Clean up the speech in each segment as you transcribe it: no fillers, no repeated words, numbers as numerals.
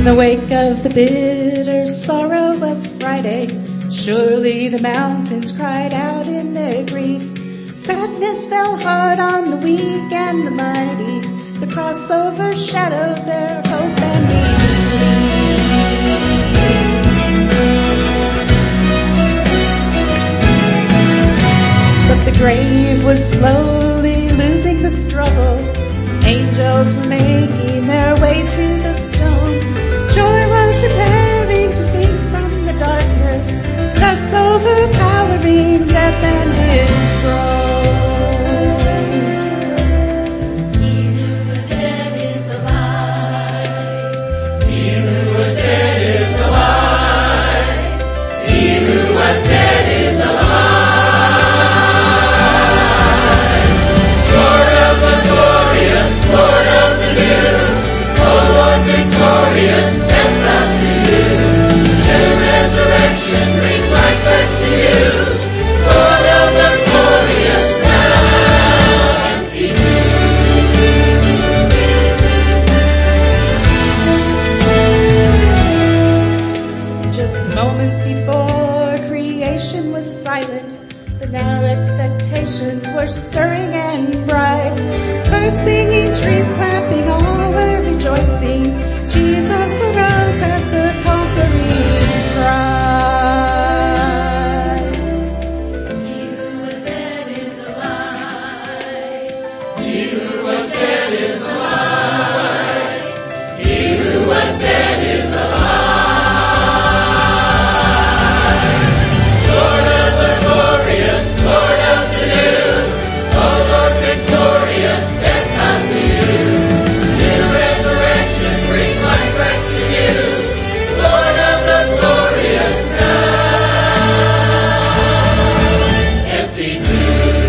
In the wake of the bitter sorrow of Friday, surely the mountains cried out in their grief. Sadness fell hard on the weak and the mighty. The cross overshadowed their hope and belief. But the grave was slowly losing the struggle. Angels were making their way to the stone. Joy was preparing to sing from the darkness, thus overpowering death and its groans. He who was dead is alive. He who was dead is alive. He who was dead is alive. Lord of the glorious, Lord of the new, O Lord victorious, death bows to you. New resurrection brings life back to you. Lord of the glorious, now empty tomb. Just moments before creation was silent, but now expectations were stirring and bright. Birds singing, trees clapping, all were rejoicing. Jesus arose as the conquering Christ. He who was dead is alive. He who was dead is alive. He who was dead is alive. Lord of the glorious, Lord of the new, O Lord victorious, death bows to you. New resurrection brings life back to you. Lord of the glorious, now empty tomb.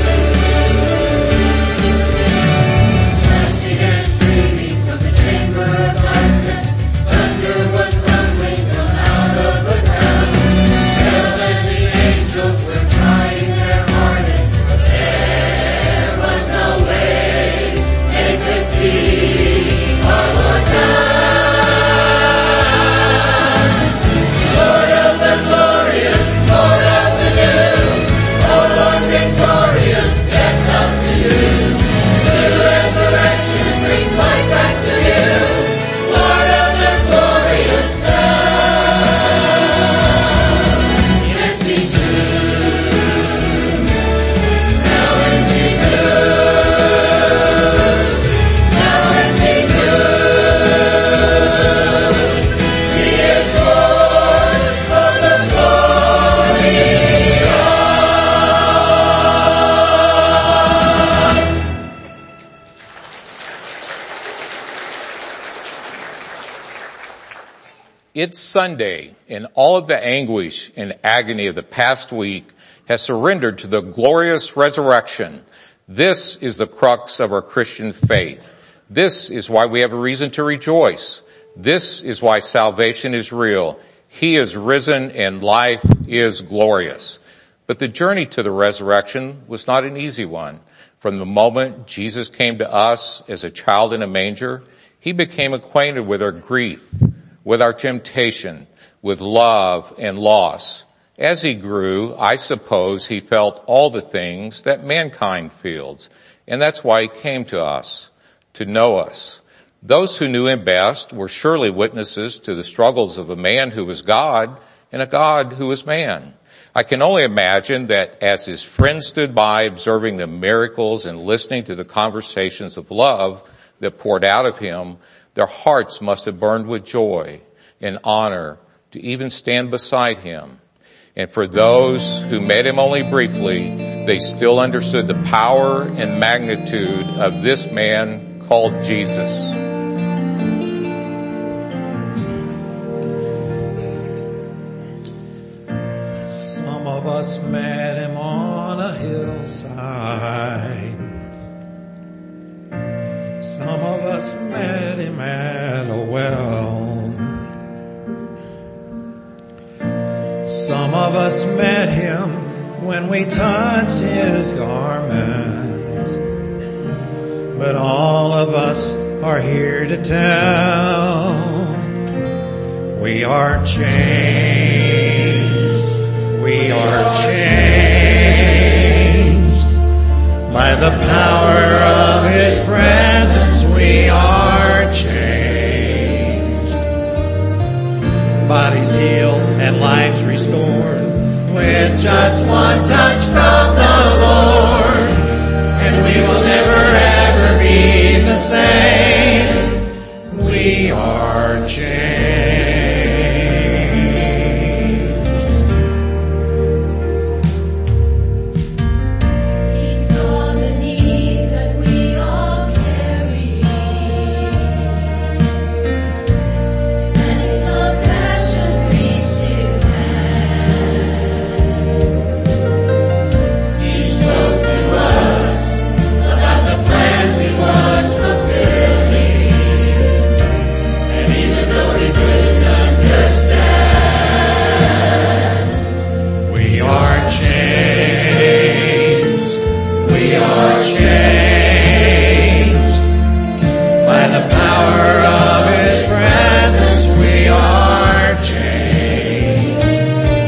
Empty and streaming from the chamber of darkness, thunder was rumbling from out of the ground. Hell and the angels were trying their hardest, but there was no way they could keep our Lord down. Lord of the glorious, Lord of the new, O Lord victorious, death bows to you. New resurrection brings life back to you. Lord of the glorious, now empty tomb. Now empty tomb. Now empty tomb. He is Lord of the glorious. It's Sunday, and all of the anguish and agony of the past week has surrendered to the glorious resurrection. This is the crux of our Christian faith. This is why we have a reason to rejoice. This is why salvation is real. He is risen and life is glorious. But the journey to the resurrection was not an easy one. From the moment Jesus came to us as a child in a manger, he became acquainted with our grief, with our temptation, with love and loss. As he grew, I suppose he felt all the things that mankind feels. And that's why he came to us, to know us. Those who knew him best were surely witnesses to the struggles of a man who was God and a God who was man. I can only imagine that as his friends stood by observing the miracles and listening to the conversations of love that poured out of him, their hearts must have burned with joy and honor to even stand beside him. And for those who met him only briefly, they still understood the power and magnitude of this man called Jesus. Some of us met him on a hillside. Some of us met him at a well. Some of us met him when we touched his garment. But all of us are here to tell We are changed. We are changed. By the power of His presence, we are changed. Bodies healed and lives restored with just one touch from the Lord. And we will never ever be the same. We are changed. He saw the needs that we all carry, and in compassion reached His hand. He spoke to us about the plans He was fulfilling, and even though we couldn't understand, We are changed. We are changed. By the power of His presence, we are changed.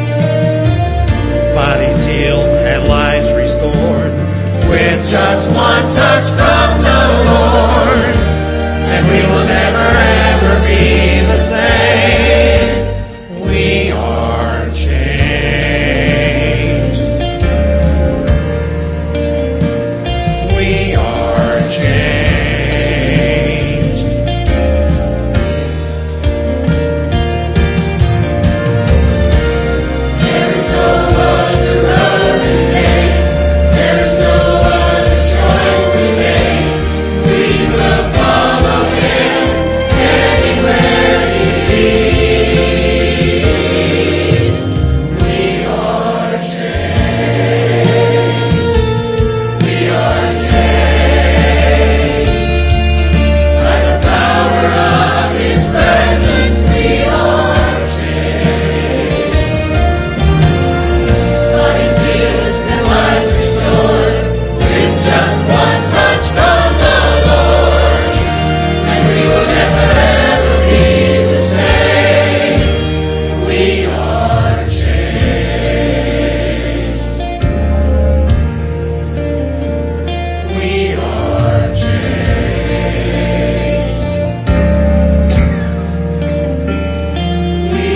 Bodies healed and lives restored with just one touch from the Lord. And we will never ever be the same. We are changed. We are changed. there is no other road to take, there is no other choice to make. We will follow Him anywhere He leads. We are changed. We are changed. By the power of His presence, we are changed. Bodies healed and lives restored with just one touch from the Lord. And we will never ever be the same. We are changed. We are changed. We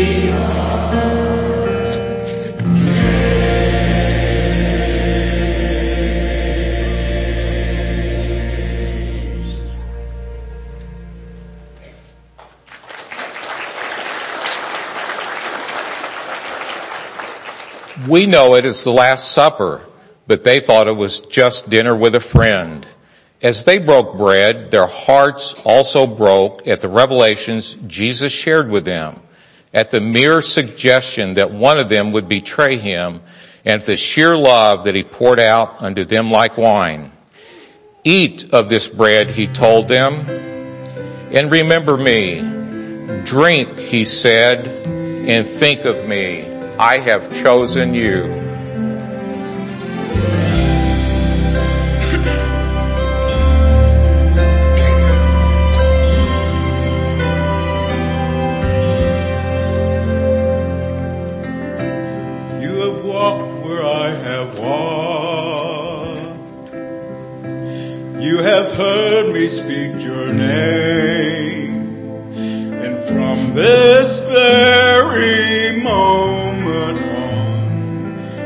We know it as the Last Supper, but they thought it was just dinner with a friend. As they broke bread, their hearts also broke at the revelations Jesus shared with them, at the mere suggestion that one of them would betray Him, and at the sheer love that He poured out unto them like wine. Eat of this bread, He told them, and remember me. Drink, He said, and think of me. I have chosen you. You have walked where I have walked. You have heard me speak your name. And from this very moment on,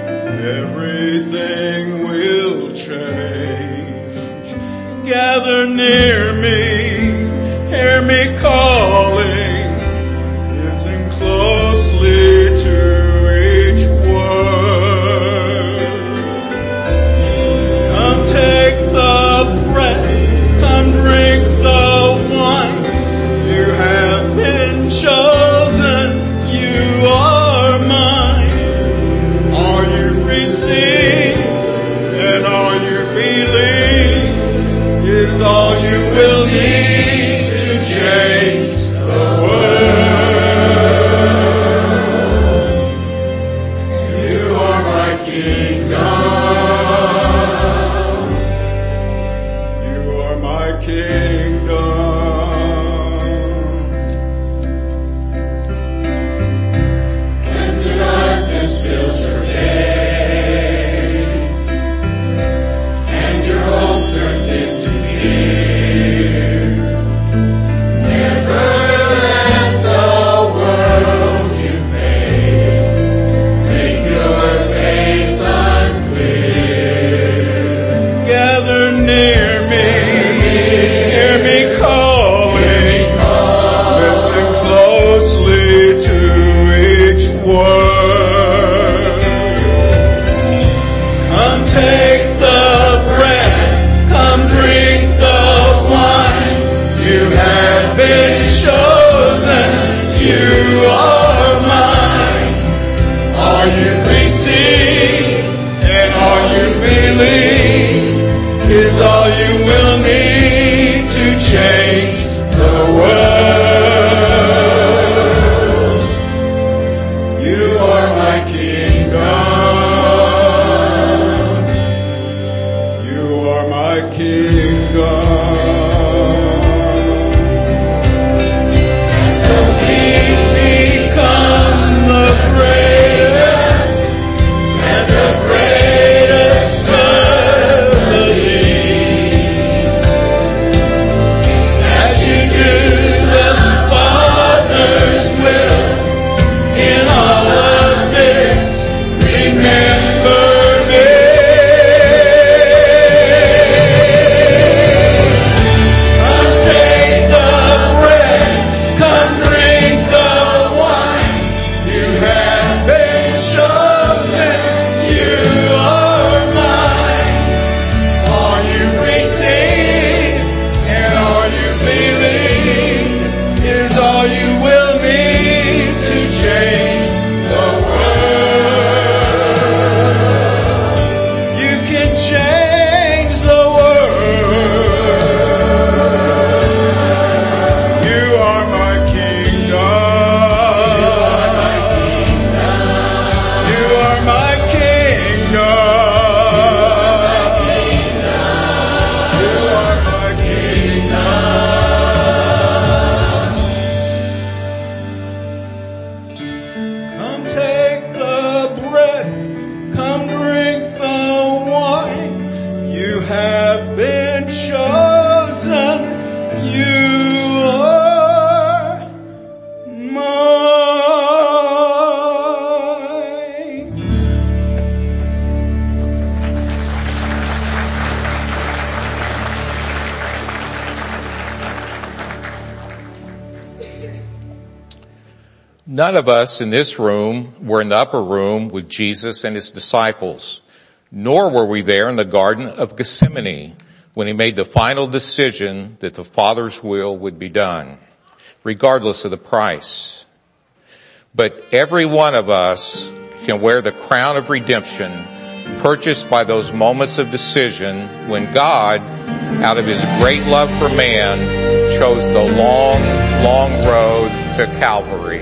None of us in this room were in the upper room with Jesus and his disciples, nor were we there in the Garden of Gethsemane when he made the final decision that the Father's will would be done, regardless of the price. But every one of us can wear the crown of redemption purchased by those moments of decision when God, out of his great love for man, chose the long, long road to Calvary.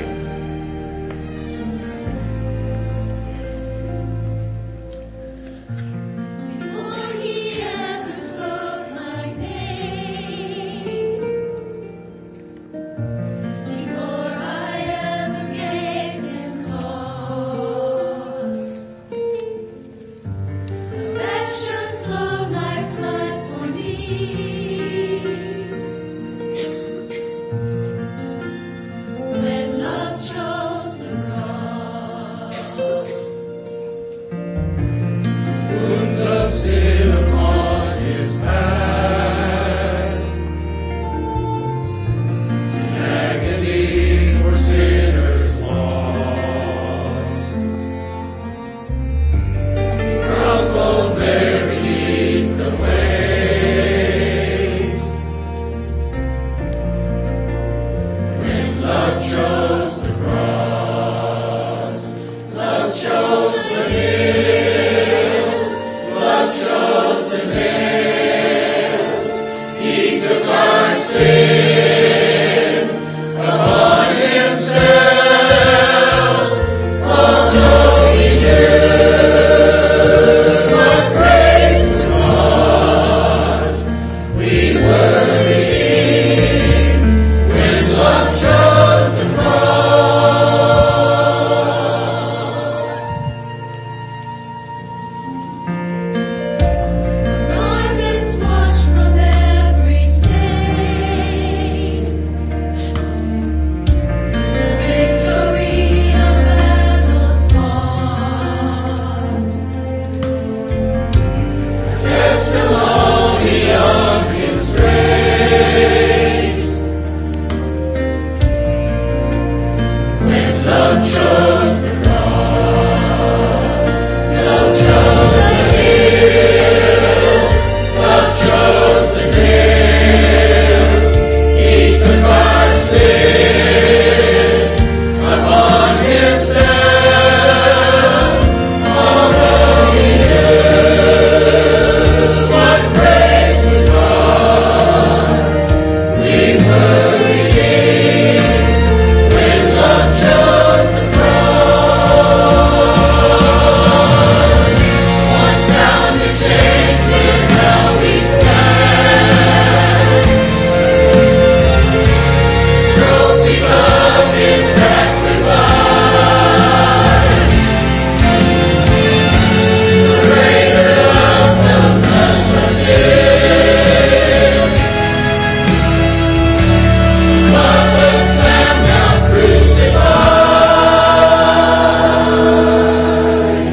Before he ever spoke my name, before I ever gave him cause, affection flowed like blood for me. When love chose the cross, Wounds of sin upon his back, in agony for sinners lost, crumbled there beneath the weight. When love chose the cross, love chose the hill, love chose the nails. He took our sin upon himself, although he knew what praise would cost. We were redeemed when love chose the cross. garments washed from every stain, the victory of battles fought, Testimony of his grace. When love chose the cross, love chose the hill, love chose the nails. He took our sin upon himself, although he knew what praise would cost. We were redeemed when love chose the cross. Once bound in chains, and now we stand, trophies of his sacrifice. The greater love knows none but this. Spotless Lamb now crucified.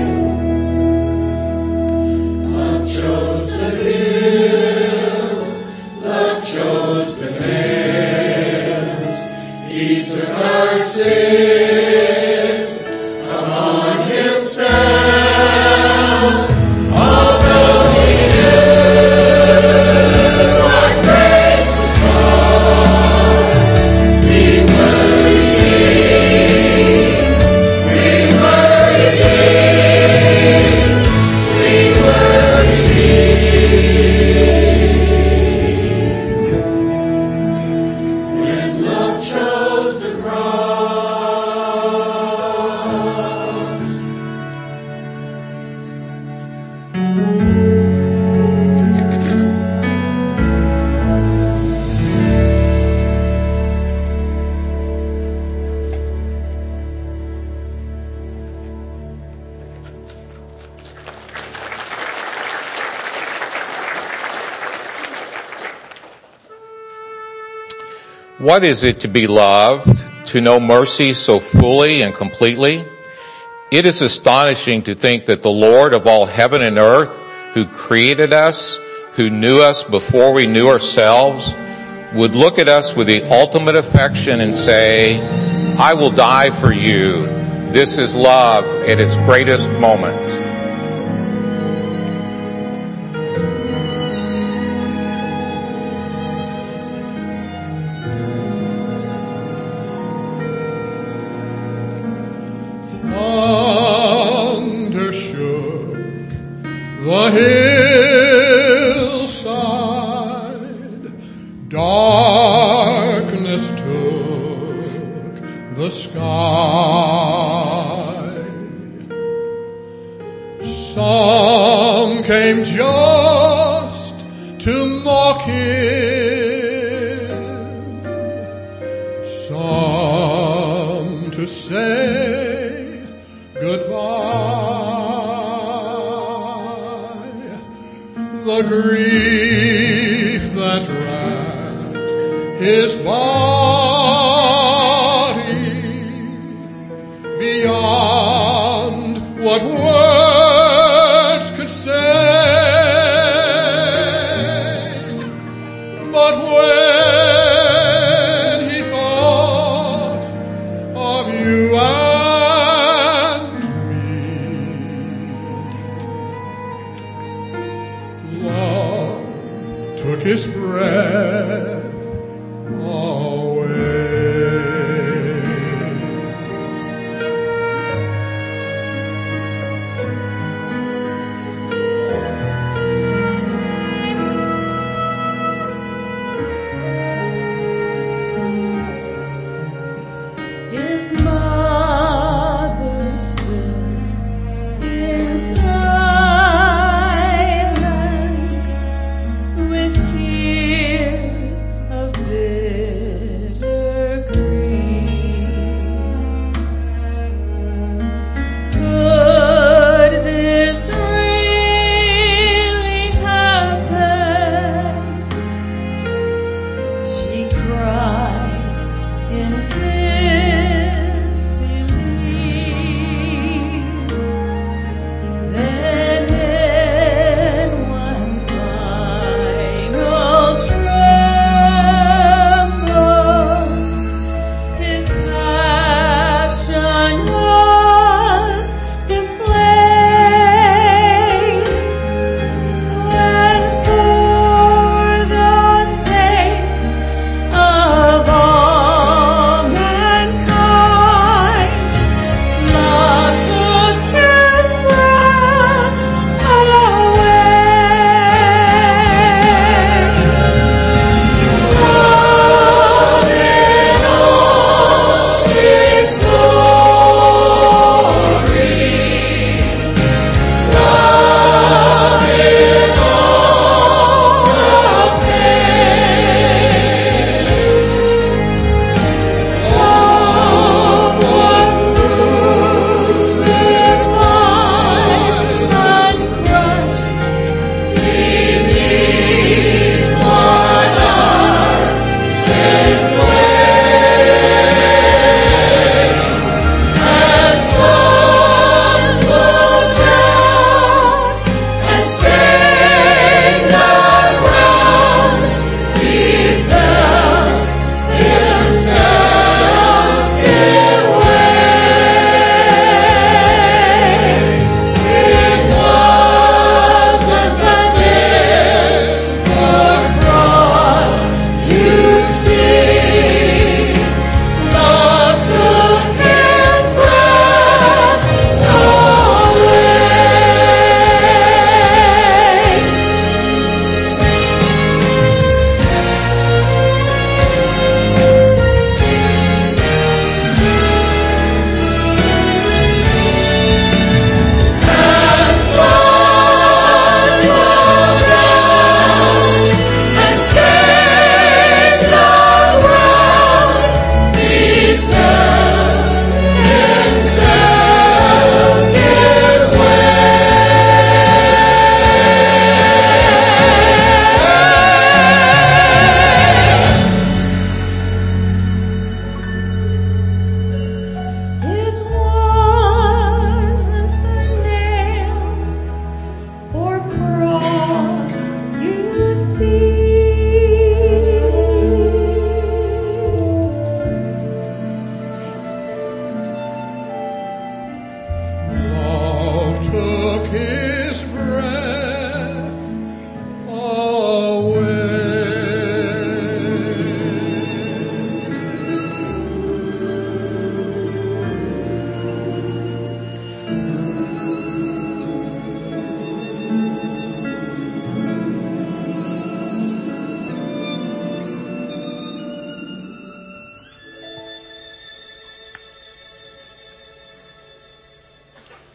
Love chose the hill, love chose the nails. He took our sin upon himself, although he knew what grace would cost. We were redeemed, we were redeemed, we were redeemed. When love chose the cross. What is it to be loved, to know mercy so fully and completely? It is astonishing to think that the Lord of all heaven and earth, who created us, who knew us before we knew ourselves, would look at us with the ultimate affection and say, I will die for you. This is love at its greatest moment. Thunder shook the hillside, darkness took the sky. Some came just to mock him, some to say goodbye. The grief that racked his body beyond what words could say. But when he thought of you and me, love took his breath away. His mother stood in silence with tears of bitter grief. Could this really happen? She cried in disbelief. Then in one final tremble, his passion was displayed. When for the sake of all mankind,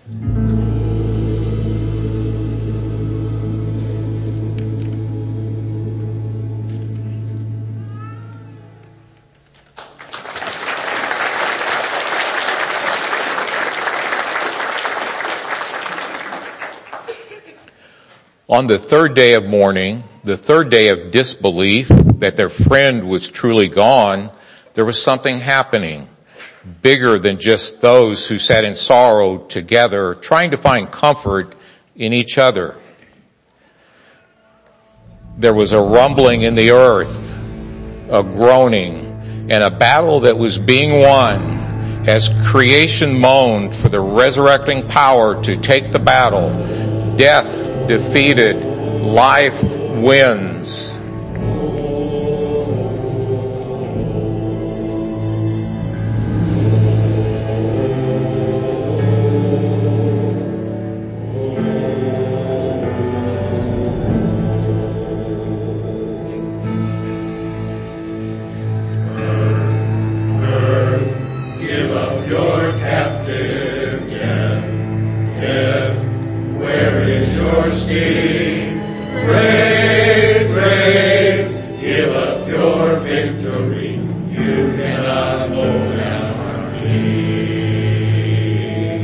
On the third day of mourning, the third day of disbelief that their friend was truly gone, there was something happening bigger than just those who sat in sorrow together, trying to find comfort in each other. There was a rumbling in the earth, a groaning, and a battle that was being won as creation moaned for the resurrecting power to take the battle. Death defeated, life wins. Give up your captive death, where is your sting? Brave, brave, give up your victory. You cannot hold down our King.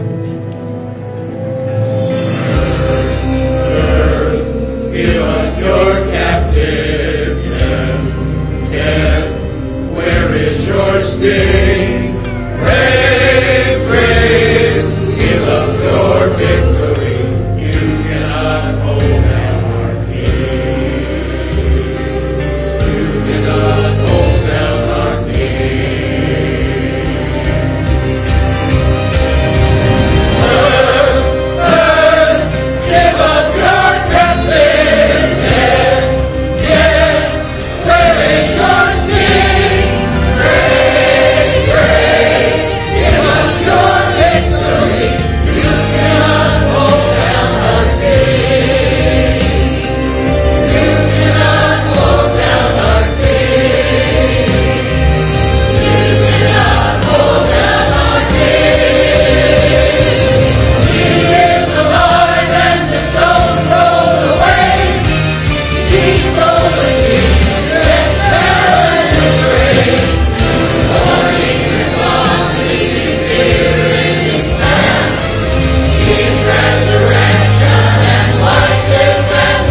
Earth, give up your captive death, where is your sting? Brave, brave, give up your victory. You cannot hold down our King. You cannot hold down our King. Earth, give up your captive death. Where is your sting? Brave, brave, give up your victory. You cannot hold down our King. You cannot hold down our King. You cannot hold down our King. He is alive and the stones rolled away. He stole the keys, death, hell, and the grave. Morning is on, leaving fear in his path. His resurrection and life is at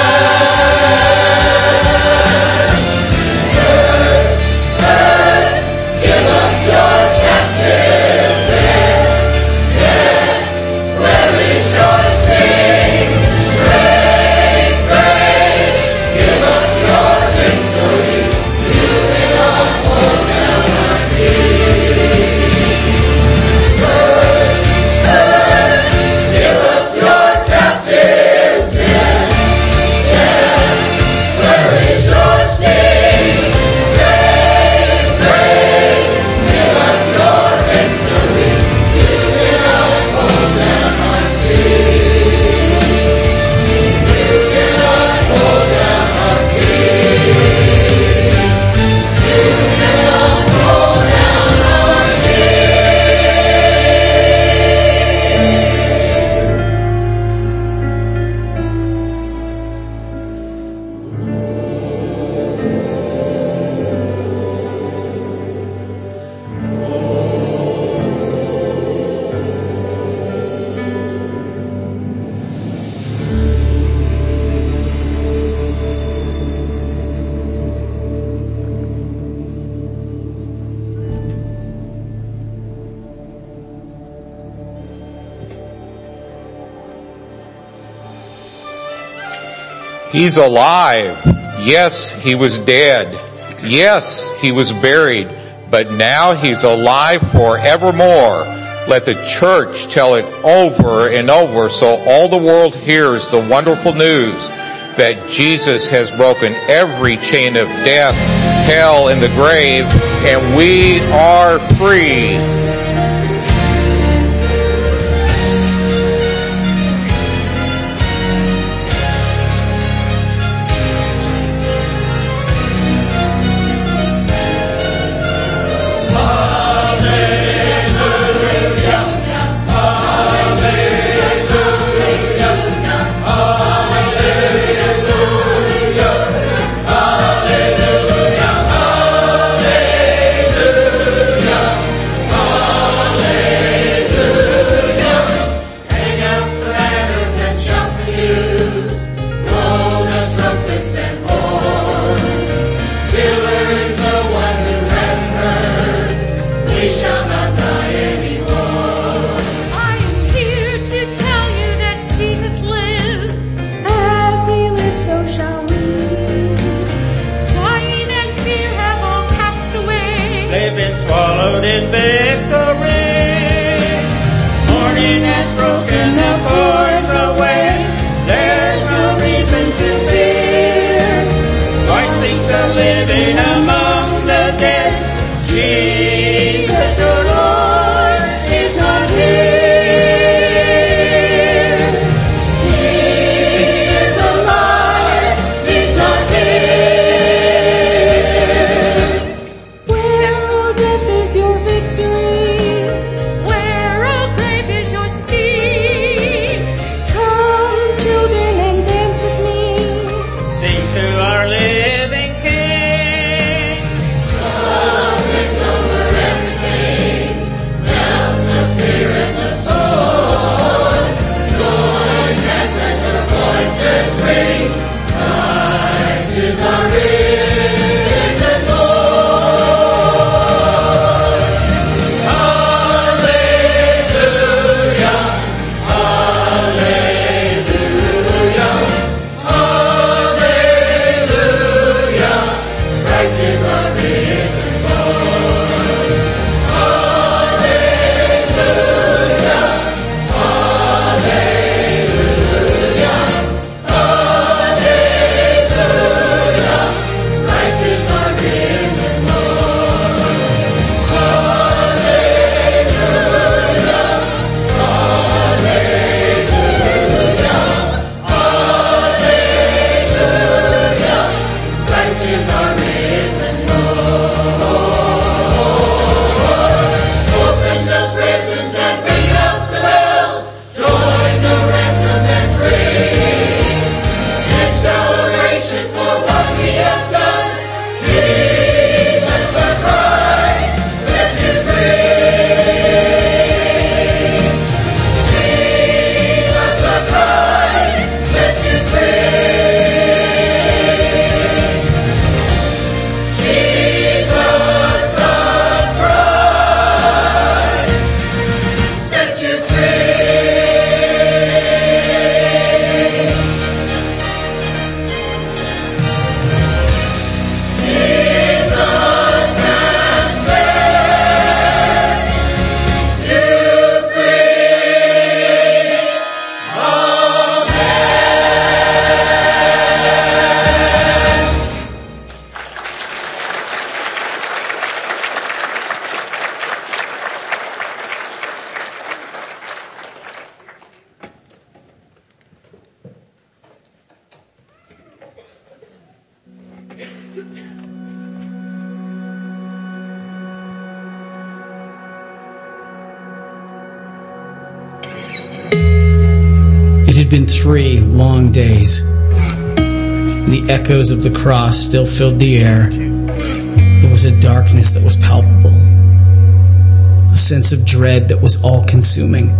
last. Earth, give up your captive death. Where is your sting? Brave, brave, give up your victory. You cannot hold down our King. Earth, give up your captive death. Where is your sting? Brave, brave, give up your victory. You cannot hold down our King. You cannot hold down our King. You cannot hold down our He's alive. Yes, he was dead. Yes, he was buried. But now he's alive forevermore. Let the church tell it over and over so all the world hears the wonderful news that Jesus has broken every chain of death, hell, and the grave, and we are free. Hallelujah, hallelujah. been swallowed in victory. Morning has broken the cords away. There's no reason to fear. Christ seek the living among the dead. Jesus, your Lord, is not here. He is alive. He's not here. Where, O death, is your victory? Where, oh grave, is your sting? Come, children, and dance with me. Sing to our living King. It had been 3 long days. The echoes of the cross still filled the air. There was a darkness that was palpable, a sense of dread that was all-consuming.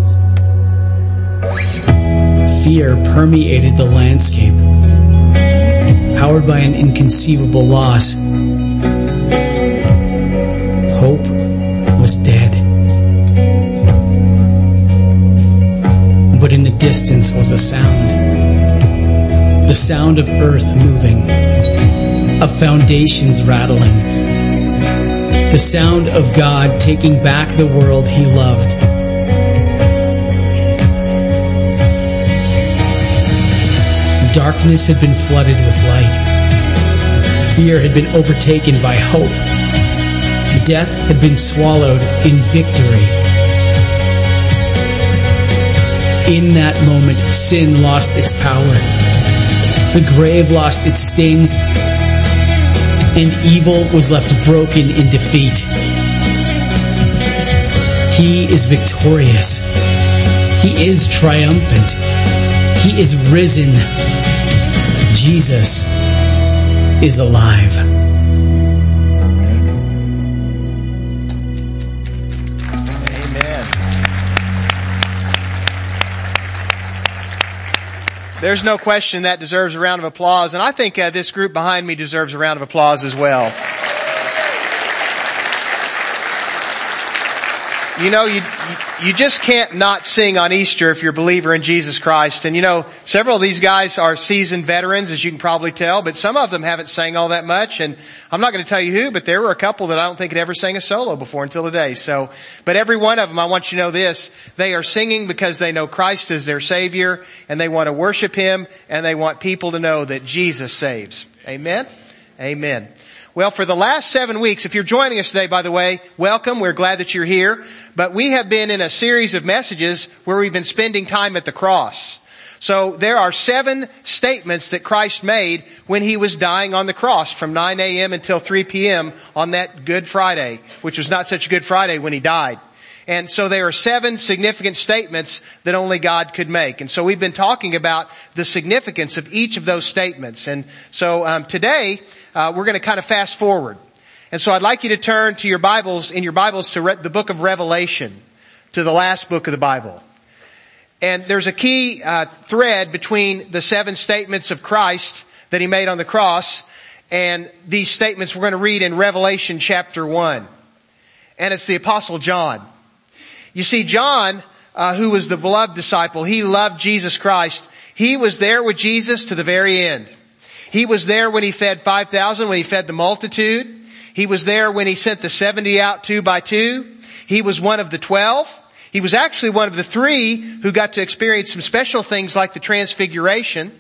Fear permeated the landscape, powered by an inconceivable loss. Hope was dead. But in the distance was a sound. The sound of earth moving, of foundations rattling. The sound of God taking back the world He loved. Darkness had been flooded with light. Fear had been overtaken by hope. Death had been swallowed in victory. In that moment, sin lost its power. The grave lost its sting, and evil was left broken in defeat. He is victorious. He is triumphant. He is risen. Jesus is alive. There's no question that deserves a round of applause, and I think this group behind me deserves a round of applause as well. You know, you just can't not sing on Easter if you're a believer in Jesus Christ. And you know, several of these guys are seasoned veterans, as you can probably tell, but some of them haven't sang all that much. And I'm not going to tell you who, but there were a couple that I don't think had ever sang a solo before until today. So, but every one of them, I want you to know this, they are singing because they know Christ is their Savior, and they want to worship Him, and they want people to know that Jesus saves. Amen? Amen. Well, for the last 7 weeks, if you're joining us today, by the way, welcome. We're glad that you're here. But we have been in a series of messages where we've been spending time at the cross. So there are 7 statements that Christ made when He was dying on the cross from 9 a.m. until 3 p.m. on that Good Friday, which was not such a Good Friday when He died. And so there are 7 significant statements that only God could make. And so we've been talking about the significance of each of those statements. And so today, we're going to kind of fast forward. And so I'd like you to turn to your Bibles, to the book of Revelation, to the last book of the Bible. And there's a key thread between the 7 statements of Christ that He made on the cross and these statements we're going to read in Revelation chapter 1. And it's the Apostle John. You see, John, who was the beloved disciple, he loved Jesus Christ. He was there with Jesus to the very end. He was there when He fed 5,000, when He fed the multitude. He was there when He sent the 70 out 2 by 2. He was one of the 12. He was actually one of the 3 who got to experience some special things like the transfiguration.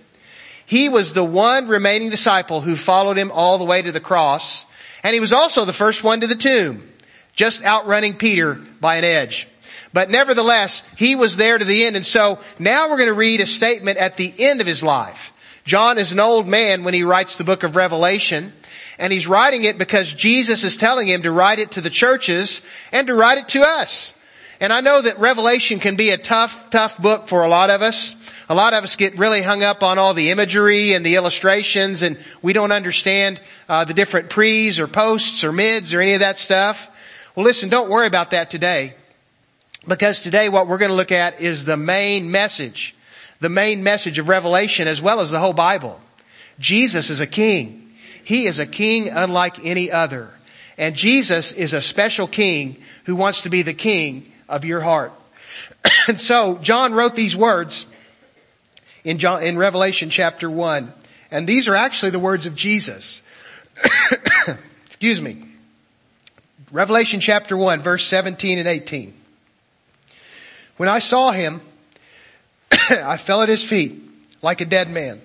He was the one remaining disciple who followed Him all the way to the cross. And He was also the first one to the tomb, just outrunning Peter by an edge. But nevertheless, He was there to the end. And so now we're going to read a statement at the end of His life. John is an old man when he writes the book of Revelation, and he's writing it because Jesus is telling him to write it to the churches and to write it to us. And I know that Revelation can be a tough book for a lot of us. A lot of us get really hung up on all the imagery and the illustrations, and we don't understand the different pre's or posts or mids or any of that stuff. Well, listen, don't worry about that today, because today what we're going to look at is the main message of Revelation as well as the whole Bible. Jesus is a king. He is a king unlike any other. And Jesus is a special king who wants to be the king of your heart. And so John wrote these words in Revelation chapter 1. And these are actually the words of Jesus. Excuse me. Revelation chapter 1, verse 17 and 18. When I saw Him, I fell at His feet like a dead man.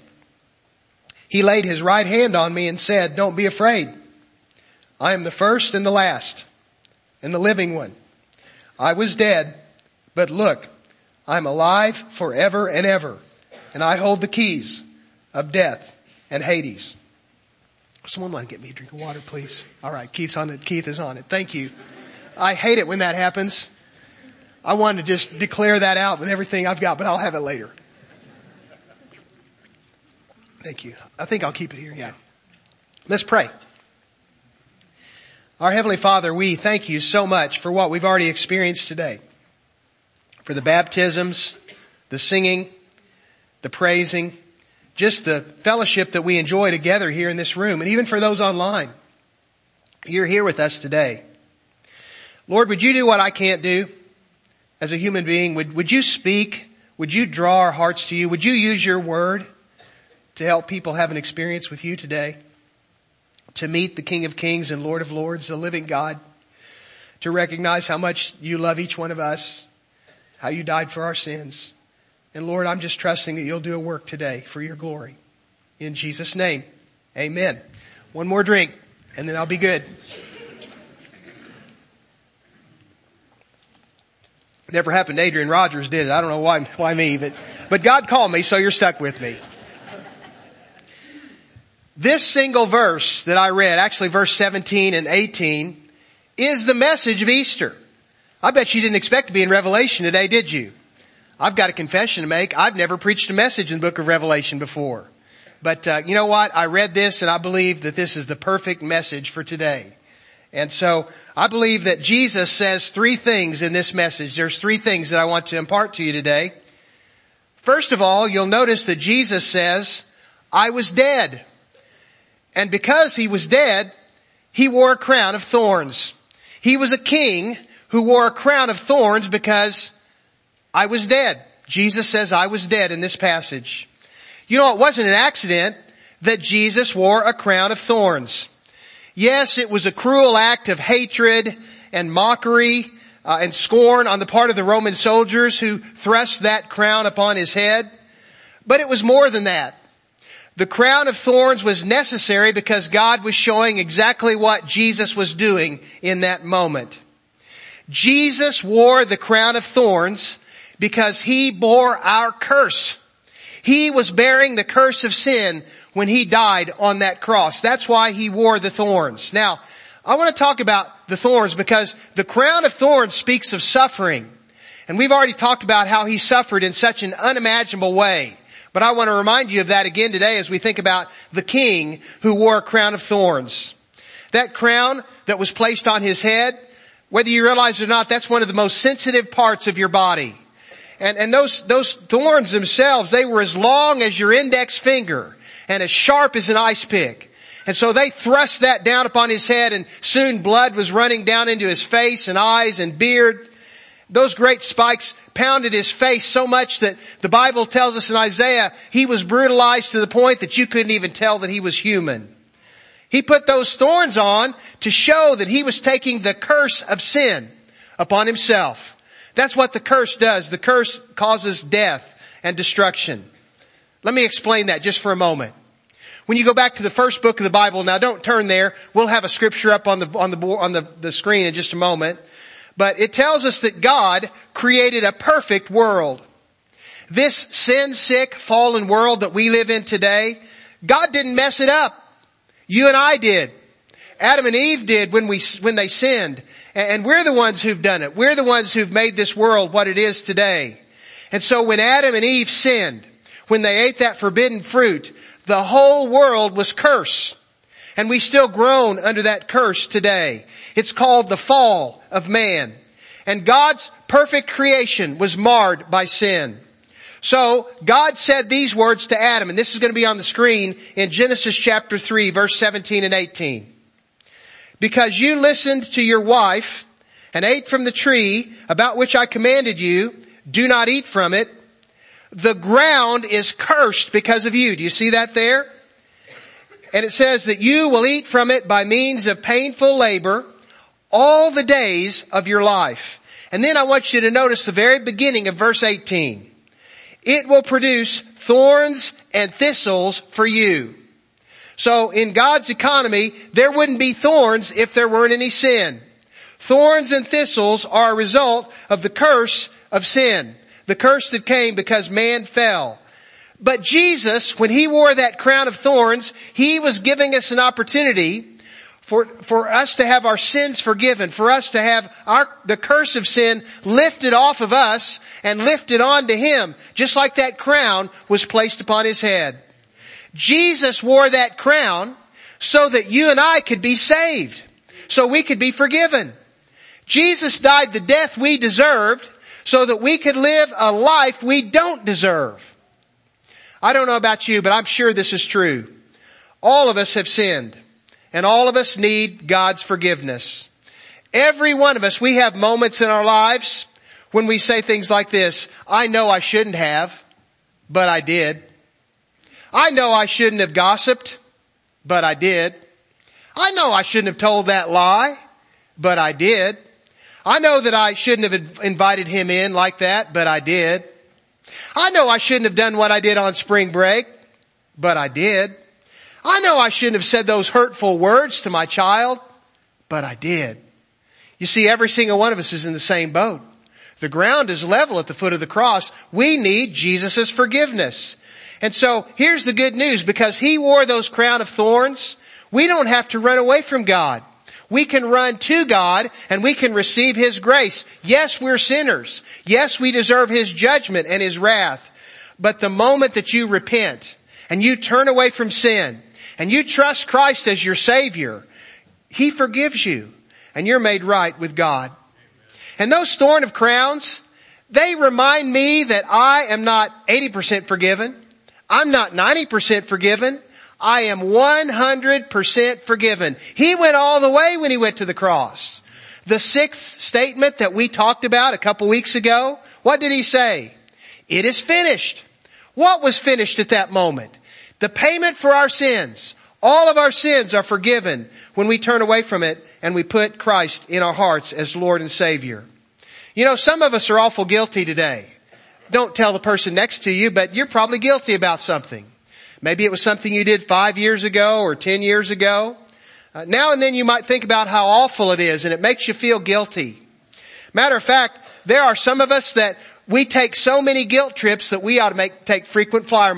He laid His right hand on me and said, "Don't be afraid. I am the first and the last and the living one. I was dead, but look, I'm alive forever and ever, and I hold the keys of death and Hades." Someone want to get me a drink of water, please? All right, Keith is on it. Thank you. I hate it when that happens. I wanted to just declare that out with everything I've got, but I'll have it later. Thank you. I think I'll keep it here. Yeah. Let's pray. Our Heavenly Father, we thank You so much for what we've already experienced today. For the baptisms, the singing, the praising, just the fellowship that we enjoy together here in this room, and even for those online. You're here with us today. Lord, would You do what I can't do? As a human being, would You speak? Would You draw our hearts to You? Would You use Your word to help people have an experience with You today? To meet the King of Kings and Lord of Lords, the living God. To recognize how much You love each one of us. How You died for our sins. And Lord, I'm just trusting that You'll do a work today for Your glory. In Jesus' name, amen. One more drink and then I'll be good. Never happened to Adrian Rogers, did it? I don't know why me, but God called me, so you're stuck with me. This single verse that I read, actually verse 17 and 18, is the message of Easter. I bet you didn't expect to be in Revelation today, did you? I've got a confession to make. I've never preached a message in the book of Revelation before. But you know what? I read this and I believe that this is the perfect message for today. And so I believe that Jesus says 3 things in this message. There's 3 things that I want to impart to you today. First of all, you'll notice that Jesus says, "I was dead." And because He was dead, He wore a crown of thorns. He was a king who wore a crown of thorns because I was dead. Jesus says I was dead in this passage. You know, it wasn't an accident that Jesus wore a crown of thorns. Yes, it was a cruel act of hatred and mockery and scorn on the part of the Roman soldiers who thrust that crown upon his head. But it was more than that. The crown of thorns was necessary because God was showing exactly what Jesus was doing in that moment. Jesus wore the crown of thorns because he bore our curse. He was bearing the curse of sin when he died on that cross. That's why he wore the thorns. Now, I want to talk about the thorns because the crown of thorns speaks of suffering. And we've already talked about how he suffered in such an unimaginable way. But I want to remind you of that again today as we think about the king who wore a crown of thorns. That crown that was placed on his head, whether you realize it or not, that's one of the most sensitive parts of your body. And those thorns themselves, they were as long as your index finger and as sharp as an ice pick. And so they thrust that down upon his head, and soon blood was running down into his face and eyes and beard. Those great spikes pounded his face so much that the Bible tells us in Isaiah, he was brutalized to the point that you couldn't even tell that he was human. He put those thorns on to show that he was taking the curse of sin upon himself. That's what the curse does. The curse causes death and destruction. Let me explain that just for a moment. When you go back to the first book of the Bible, now don't turn there. We'll have a scripture up on the screen in just a moment. But it tells us that God created a perfect world. This sin-sick, fallen world that we live in today, God didn't mess it up. You and I did. Adam and Eve did when they sinned. And we're the ones who've done it. We're the ones who've made this world what it is today. And so when Adam and Eve sinned, when they ate that forbidden fruit, the whole world was cursed. And we still groan under that curse today. It's called the fall of man. And God's perfect creation was marred by sin. So God said these words to Adam, and this is going to be on the screen in Genesis chapter 3, verse 17 and 18. Because you listened to your wife and ate from the tree about which I commanded you, do not eat from it. The ground is cursed because of you. Do you see that there? And it says that you will eat from it by means of painful labor all the days of your life. And then I want you to notice the very beginning of verse 18. It will produce thorns and thistles for you. So in God's economy, there wouldn't be thorns if there weren't any sin. Thorns and thistles are a result of the curse of sin. The curse that came because man fell. But Jesus, when he wore that crown of thorns, he was giving us an opportunity for us to have our sins forgiven, for us to have the curse of sin lifted off of us and lifted onto him, just like that crown was placed upon his head. Jesus wore that crown so that you and I could be saved, so we could be forgiven. Jesus died the death we deserved so that we could live a life we don't deserve. I don't know about you, but I'm sure this is true. All of us have sinned, and all of us need God's forgiveness. Every one of us, we have moments in our lives when we say things like this: I know I shouldn't have, but I did. I know I shouldn't have gossiped, but I did. I know I shouldn't have told that lie, but I did. I know that I shouldn't have invited him in like that, but I did. I know I shouldn't have done what I did on spring break, but I did. I know I shouldn't have said those hurtful words to my child, but I did. You see, every single one of us is in the same boat. The ground is level at the foot of the cross. We need Jesus' forgiveness. And so here's the good news. Because he wore those crown of thorns, we don't have to run away from God. We can run to God and we can receive his grace. Yes, we're sinners. Yes, we deserve his judgment and his wrath. But the moment that you repent and you turn away from sin and you trust Christ as your Savior, he forgives you and you're made right with God. And those thorn of crowns, they remind me that I am not 80% forgiven. I'm not 90% forgiven. I am 100% forgiven. He went all the way when he went to the cross. The sixth statement that we talked about a couple weeks ago, what did he say? It is finished. What was finished at that moment? The payment for our sins. All of our sins are forgiven when we turn away from it and we put Christ in our hearts as Lord and Savior. You know, some of us are awful guilty today. Don't tell the person next to you, but you're probably guilty about something. Maybe it was something you did 5 years ago or 10 years ago. Now and then you might think about how awful it is and it makes you feel guilty. Matter of fact, there are some of us that we take so many guilt trips that we ought to receive frequent flyer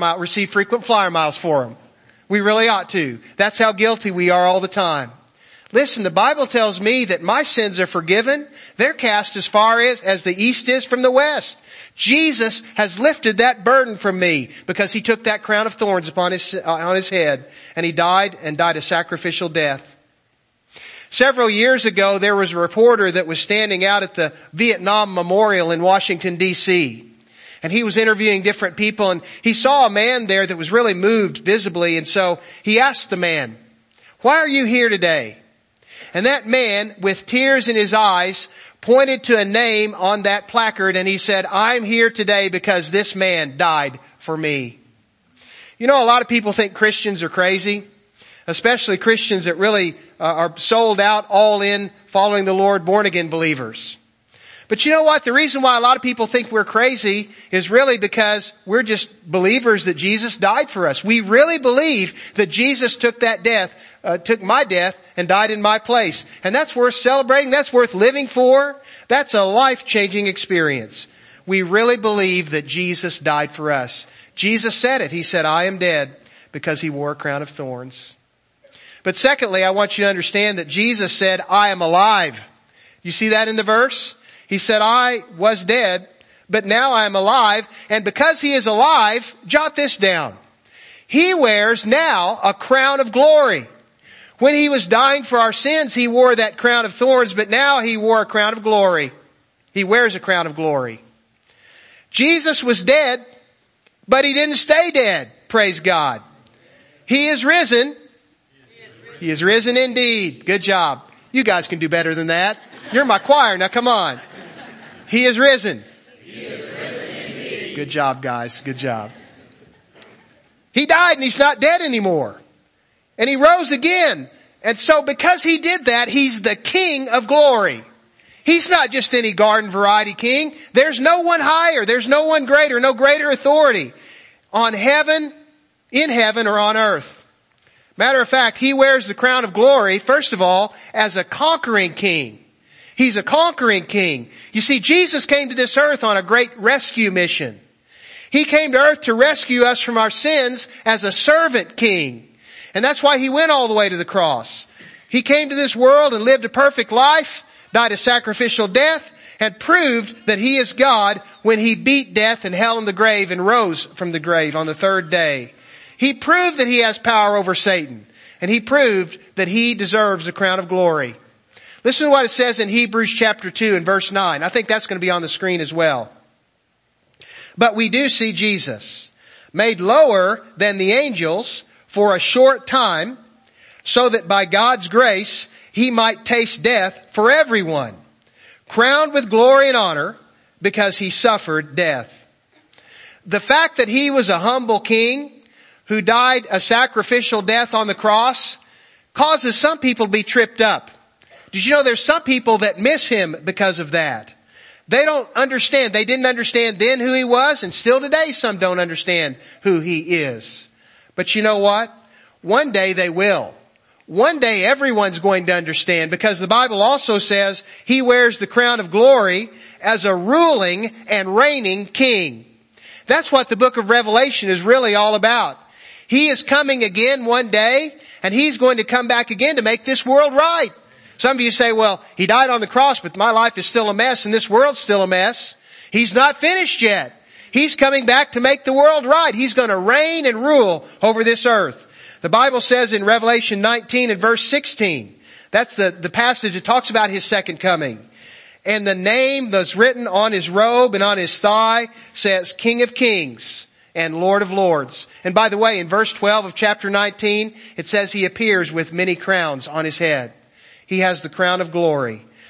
miles for them. We really ought to. That's how guilty we are all the time. Listen, the Bible tells me that my sins are forgiven. They're cast as far as the east is from the west. Jesus has lifted that burden from me because he took that crown of thorns on his head, and he died a sacrificial death. Several years ago, there was a reporter that was standing out at the Vietnam Memorial in Washington, D.C. And he was interviewing different people, and he saw a man there that was really moved visibly. And so he asked the man, "Why are you here today?" And that man, with tears in his eyes, pointed to a name on that placard, and he said, "I'm here today because this man died for me." You know, a lot of people think Christians are crazy, especially Christians that really are sold out, all in, following the Lord, born again believers. But you know what? The reason why a lot of people think we're crazy is really because we're just believers that Jesus died for us. We really believe that Jesus took my death and died in my place. And that's worth celebrating. That's worth living for. That's a life-changing experience. We really believe that Jesus died for us. Jesus said it. He said, "I am dead," because he wore a crown of thorns. But secondly, I want you to understand that Jesus said, "I am alive." You see that in the verse? He said, "I was dead, but now I am alive." And because he is alive, jot this down. He wears now a crown of glory. When he was dying for our sins, he wore that crown of thorns, but now he wore a crown of glory. He wears a crown of glory. Jesus was dead, but he didn't stay dead. Praise God. He is risen. He is risen indeed. Good job. You guys can do better than that. You're my choir. Now come on. He is risen. He is risen indeed. Good job, guys. Good job. He died and he's not dead anymore. And he rose again. And so because he did that, he's the King of glory. He's not just any garden variety king. There's no one higher. There's no one greater, no greater authority on heaven, in heaven, or on earth. Matter of fact, he wears the crown of glory, first of all, as a conquering king. He's a conquering king. You see, Jesus came to this earth on a great rescue mission. He came to earth to rescue us from our sins as a servant king. And that's why he went all the way to the cross. He came to this world and lived a perfect life, died a sacrificial death, and proved that he is God when he beat death and hell and the grave and rose from the grave on the third day. He proved that he has power over Satan. And he proved that he deserves the crown of glory. Listen to what it says in Hebrews chapter 2 and verse 9. I think that's going to be on the screen as well. "But we do see Jesus, made lower than the angels for a short time, so that by God's grace he might taste death for everyone, crowned with glory and honor because he suffered death." The fact that he was a humble king who died a sacrificial death on the cross causes some people to be tripped up. Did you know there's some people that miss him because of that? They don't understand. They didn't understand then who he was, and still today some don't understand who he is. But you know what? One day they will. One day everyone's going to understand, because the Bible also says he wears the crown of glory as a ruling and reigning king. That's what the book of Revelation is really all about. He is coming again one day, and he's going to come back again to make this world right. Some of you say, "Well, he died on the cross, but my life is still a mess and this world's still a mess." He's not finished yet. He's coming back to make the world right. He's going to reign and rule over this earth. The Bible says in Revelation 19 and verse 16, that's the passage that talks about his second coming. "And the name that's written on his robe and on his thigh says King of Kings and Lord of Lords." And by the way, in verse 12 of chapter 19, it says he appears with many crowns on his head. He has the crown of glory.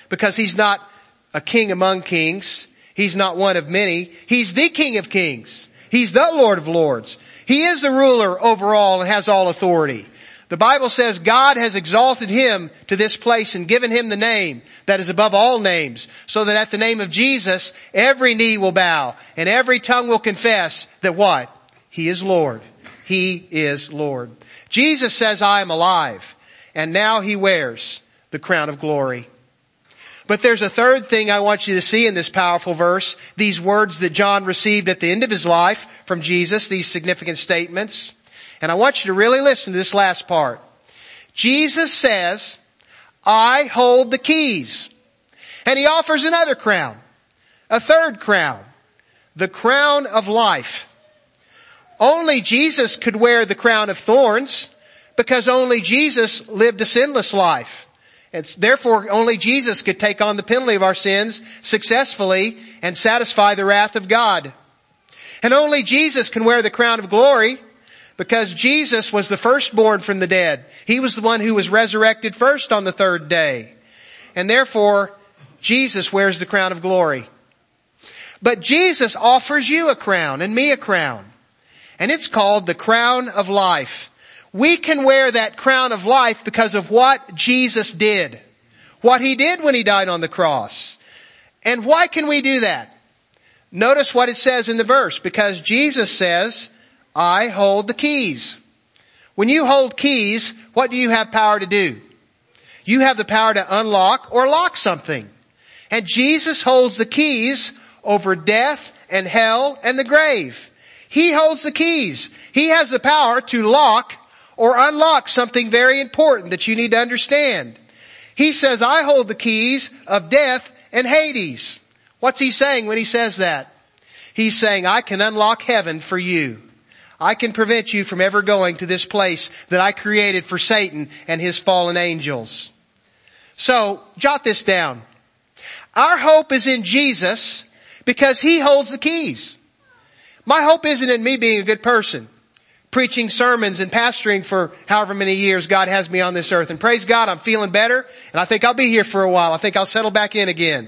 because He's not a king among kings. He's not one of many. He's the King of kings. He's the Lord of lords. He is the ruler over all and has all authority. The Bible says God has exalted Him to this place and given Him the name that is above all names, so that at the name of Jesus, every knee will bow and every tongue will confess that what? He is Lord. He is Lord. Jesus says, I am alive. And now He wears the crown of glory. But there's a third thing I want you to see in this powerful verse. These words that John received at the end of his life from Jesus, these significant statements. And I want you to really listen to this last part. Jesus says, I hold the keys. And He offers another crown. A third crown. The crown of life. Only Jesus could wear the crown of thorns, because only Jesus lived a sinless life. Therefore, only Jesus could take on the penalty of our sins successfully and satisfy the wrath of God. And only Jesus can wear the crown of glory, because Jesus was the firstborn from the dead. He was the one who was resurrected first on the third day. And therefore, Jesus wears the crown of glory. But Jesus offers you a crown and me a crown. And it's called the crown of life. We can wear that crown of life because of what Jesus did. What He did when He died on the cross. And why can we do that? Notice what it says in the verse. Because Jesus says, I hold the keys. When you hold keys, what do you have power to do? You have the power to unlock or lock something. And Jesus holds the keys over death and hell and the grave. He holds the keys. He has the power to lock or unlock something very important that you need to understand. He says, I hold the keys of death and Hades. What's He saying when He says that? He's saying, I can unlock heaven for you. I can prevent you from ever going to this place that I created for Satan and his fallen angels. So, jot this down. Our hope is in Jesus because He holds the keys. My hope isn't in me being a good person, preaching sermons and pastoring for however many years God has me on this earth. And praise God, I'm feeling better, and I think I'll be here for a while. I think I'll settle back in again.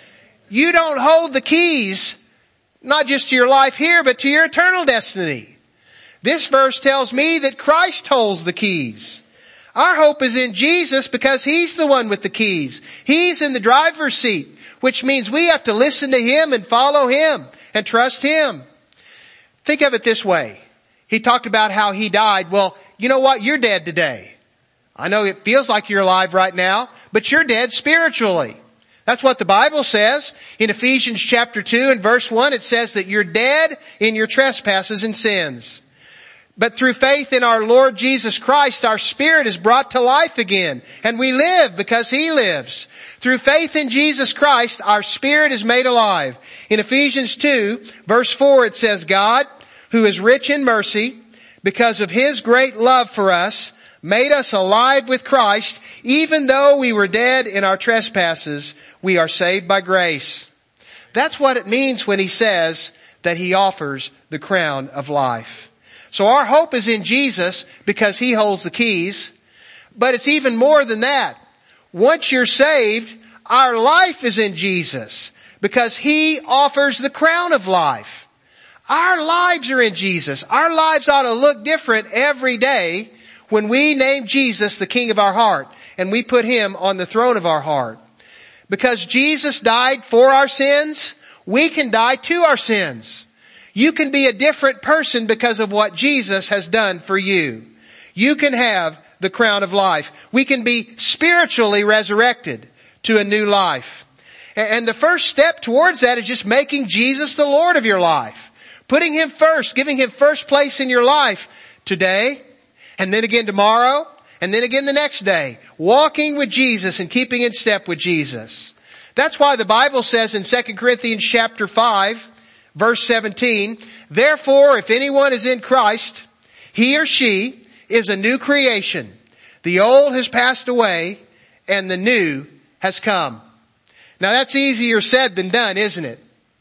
You don't hold the keys, not just to your life here, but to your eternal destiny. This verse tells me that Christ holds the keys. Our hope is in Jesus because He's the one with the keys. He's in the driver's seat, which means we have to listen to Him and follow Him and trust Him. Think of it this way. He talked about how He died. Well, you know what? You're dead today. I know it feels like you're alive right now, but you're dead spiritually. That's what the Bible says. In Ephesians chapter 2 and verse 1, it says that you're dead in your trespasses and sins. But through faith in our Lord Jesus Christ, our spirit is brought to life again. And we live because He lives. Through faith in Jesus Christ, our spirit is made alive. In Ephesians 2, verse 4, it says, God, who is rich in mercy, because of His great love for us, made us alive with Christ, even though we were dead in our trespasses, we are saved by grace. That's what it means when He says that He offers the crown of life. So our hope is in Jesus because He holds the keys. But it's even more than that. Once you're saved, our life is in Jesus because He offers the crown of life. Our lives are in Jesus. Our lives ought to look different every day when we name Jesus the King of our heart and we put Him on the throne of our heart. Because Jesus died for our sins, we can die to our sins. You can be a different person because of what Jesus has done for you. You can have the crown of life. We can be spiritually resurrected to a new life. And the first step towards that is just making Jesus the Lord of your life. Putting Him first, giving Him first place in your life today, and then again tomorrow, and then again the next day. Walking with Jesus and keeping in step with Jesus. That's why the Bible says in 2 Corinthians chapter 5, verse 17, therefore, if anyone is in Christ, he or she is a new creation. The old has passed away and the new has come. Now that's easier said than done, isn't it?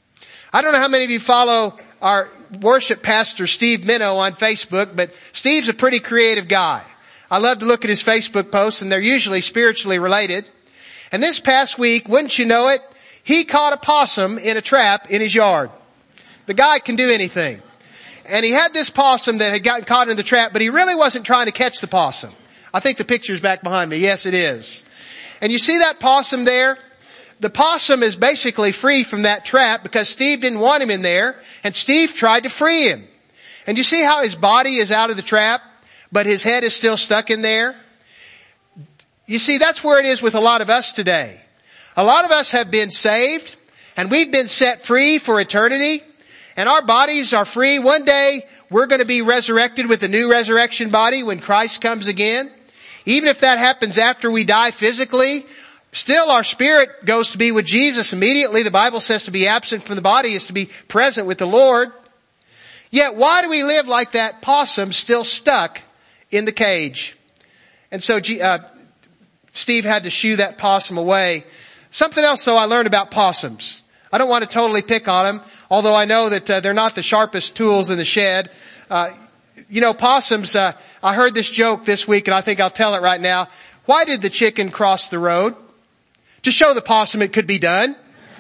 I don't know how many of you follow our worship pastor Steve Minnow on Facebook, but Steve's a pretty creative guy. I love to look at his Facebook posts and they're usually spiritually related. And this past week, wouldn't you know it, he caught a possum in a trap in his yard. The guy can do anything. And he had this possum that had gotten caught in the trap, but he really wasn't trying to catch the possum. I think the picture's back behind me. Yes, it is. And you see that possum there? The possum is basically free from that trap because Steve didn't want him in there, and Steve tried to free him. And you see how his body is out of the trap, but his head is still stuck in there? You see, that's where it is with a lot of us today. A lot of us have been saved, and we've been set free for eternity, and our bodies are free. One day, we're going to be resurrected with a new resurrection body when Christ comes again. Even if that happens after we die physically, still our spirit goes to be with Jesus immediately. The Bible says to be absent from the body is to be present with the Lord. Yet why do we live like that possum still stuck in the cage? And so Steve had to shoo that possum away. Something else though I learned about possums. I don't want to totally pick on them, although I know that they're not the sharpest tools in the shed. Possums, I heard this joke this week and I think I'll tell it right now. Why did the chicken cross the road? To show the possum it could be done.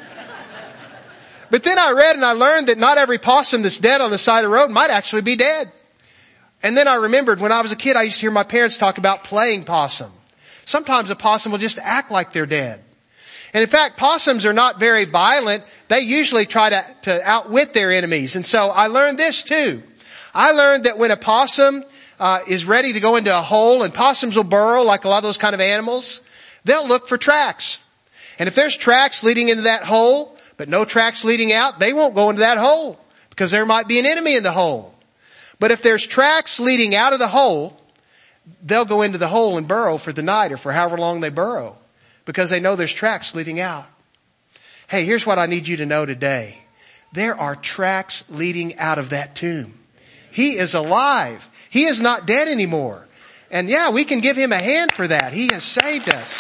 But then I read and I learned that not every possum that's dead on the side of the road might actually be dead. And then I remembered when I was a kid, I used to hear my parents talk about playing possum. Sometimes a possum will just act like they're dead. And in fact, possums are not very violent. They usually try to outwit their enemies. And so I learned this too. I learned that when a possum is ready to go into a hole, and possums will burrow like a lot of those kind of animals, they'll look for tracks. And if there's tracks leading into that hole, but no tracks leading out, they won't go into that hole because there might be an enemy in the hole. But if there's tracks leading out of the hole, they'll go into the hole and burrow for the night or for however long they burrow because they know there's tracks leading out. Hey, here's what I need you to know today. There are tracks leading out of that tomb. He is alive. He is not dead anymore. And yeah, we can give him a hand for that. He has saved us.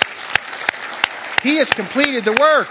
He has completed the work.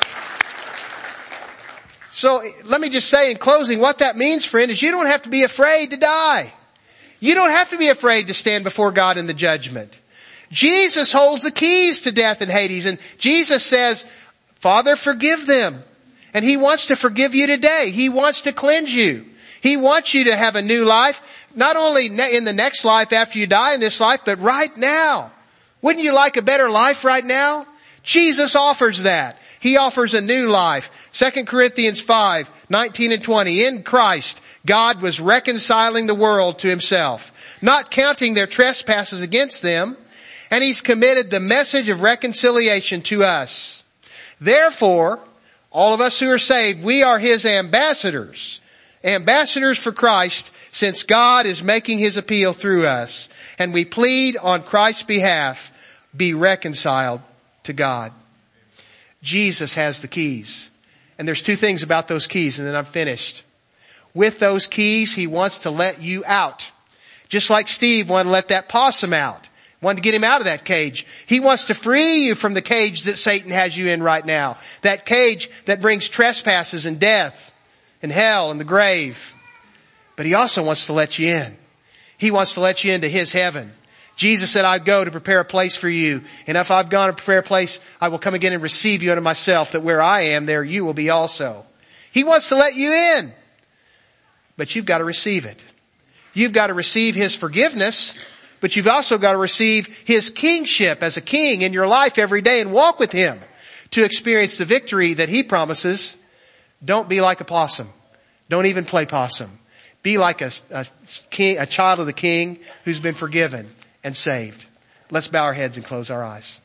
So let me just say in closing, what that means, friend, is you don't have to be afraid to die. You don't have to be afraid to stand before God in the judgment. Jesus holds the keys to death and Hades, and Jesus says, Father, forgive them. And He wants to forgive you today. He wants to cleanse you. He wants you to have a new life, not only in the next life after you die in this life, but right now. Wouldn't you like a better life right now? Jesus offers that. He offers a new life. 2 Corinthians 5:19 and 20. In Christ, God was reconciling the world to Himself, not counting their trespasses against them, and He's committed the message of reconciliation to us. Therefore, all of us who are saved, we are His ambassadors for Christ, since God is making His appeal through us. And we plead on Christ's behalf, be reconciled to God. Jesus has the keys. And there's two things about those keys, and then I'm finished. With those keys, He wants to let you out. Just like Steve wanted to let that possum out. Wanted to get him out of that cage. He wants to free you from the cage that Satan has you in right now. That cage that brings trespasses and death and hell and the grave. But He also wants to let you in. He wants to let you into His heaven. Jesus said, I'd go to prepare a place for you. And if I've gone to prepare a place, I will come again and receive you unto myself, that where I am, there you will be also. He wants to let you in. But you've got to receive it. You've got to receive His forgiveness, but you've also got to receive His kingship as a king in your life every day and walk with Him to experience the victory that He promises. Don't be like a possum. Don't even play possum. Be like a child of the King who's been forgiven and saved. Let's bow our heads and close our eyes.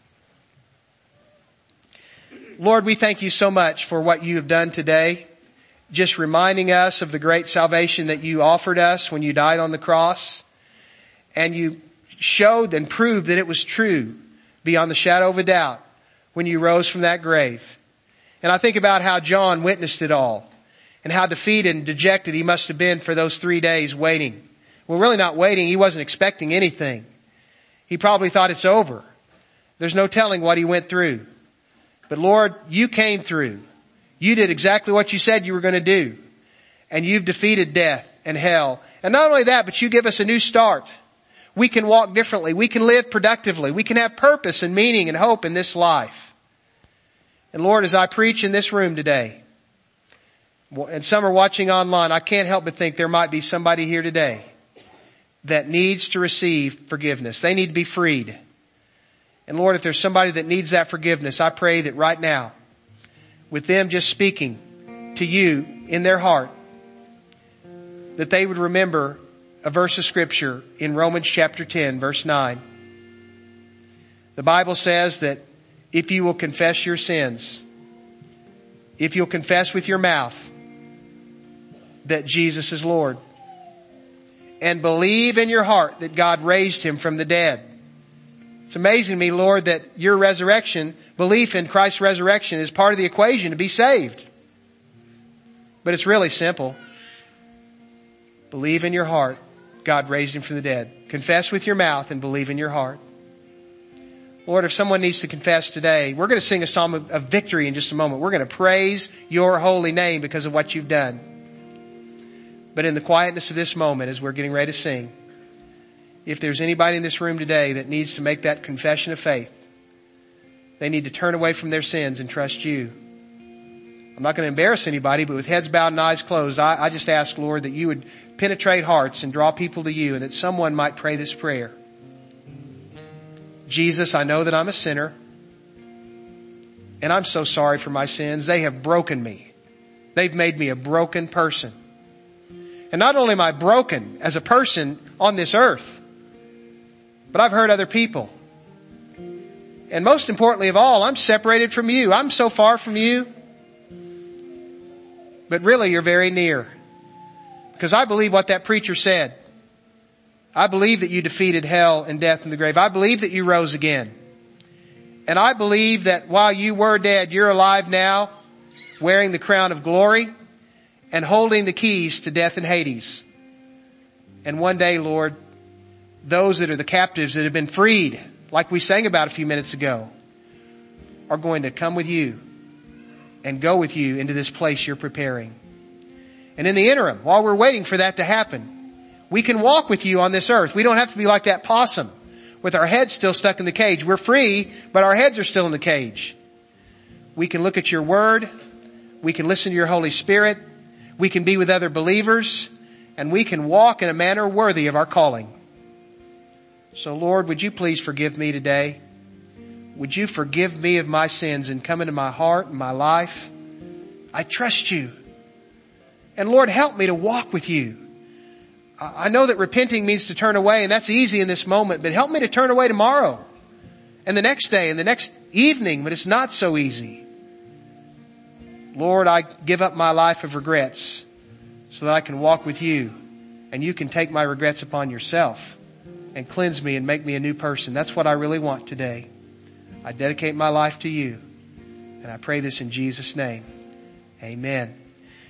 Lord, we thank You so much for what You have done today. Just reminding us of the great salvation that You offered us when You died on the cross. And You showed and proved that it was true beyond the shadow of a doubt when You rose from that grave. And I think about how John witnessed it all and how defeated and dejected he must have been for those 3 days waiting. Well, really not waiting. He wasn't expecting anything. He probably thought it's over. There's no telling what he went through. But Lord, You came through. You did exactly what You said You were going to do. And You've defeated death and hell. And not only that, but You give us a new start. We can walk differently. We can live productively. We can have purpose and meaning and hope in this life. And Lord, as I preach in this room today, and some are watching online, I can't help but think there might be somebody here today that needs to receive forgiveness. They need to be freed. And Lord, if there's somebody that needs that forgiveness, I pray that right now, with them just speaking to you in their heart, that they would remember a verse of Scripture in Romans chapter 10, verse 9. The Bible says that if you will confess your sins, if you'll confess with your mouth that Jesus is Lord, and believe in your heart that God raised Him from the dead. It's amazing to me, Lord, that your resurrection, belief in Christ's resurrection, is part of the equation to be saved. But it's really simple. Believe in your heart God raised Him from the dead. Confess with your mouth and believe in your heart. Lord, if someone needs to confess today, we're going to sing a psalm of victory in just a moment. We're going to praise your holy name because of what you've done. But in the quietness of this moment, as we're getting ready to sing, if there's anybody in this room today that needs to make that confession of faith, they need to turn away from their sins and trust you. I'm not going to embarrass anybody, but with heads bowed and eyes closed, I just ask, Lord, that you would penetrate hearts and draw people to you, and that someone might pray this prayer. Jesus, I know that I'm a sinner, and I'm so sorry for my sins. They have broken me. They've made me a broken person. And not only am I broken as a person on this earth, but I've hurt other people. And most importantly of all, I'm separated from you. I'm so far from you. But really, you're very near. Because I believe what that preacher said. I believe that you defeated hell and death and the grave. I believe that you rose again. And I believe that while you were dead, you're alive now, wearing the crown of glory and holding the keys to death and Hades. And one day, Lord, those that are the captives that have been freed, like we sang about a few minutes ago, are going to come with you and go with you into this place you're preparing. And in the interim, while we're waiting for that to happen, we can walk with you on this earth. We don't have to be like that possum with our heads still stuck in the cage. We're free, but our heads are still in the cage. We can look at your word. We can listen to your Holy Spirit. We can be with other believers, and we can walk in a manner worthy of our calling. So Lord, would you please forgive me today? Would you forgive me of my sins and come into my heart and my life? I trust you. And Lord, help me to walk with you. I know that repenting means to turn away, and that's easy in this moment, but help me to turn away tomorrow and the next day and the next evening, but it's not so easy. Lord, I give up my life of regrets so that I can walk with you, and you can take my regrets upon yourself and cleanse me and make me a new person. That's what I really want today. I dedicate my life to you, and I pray this in Jesus' name. Amen.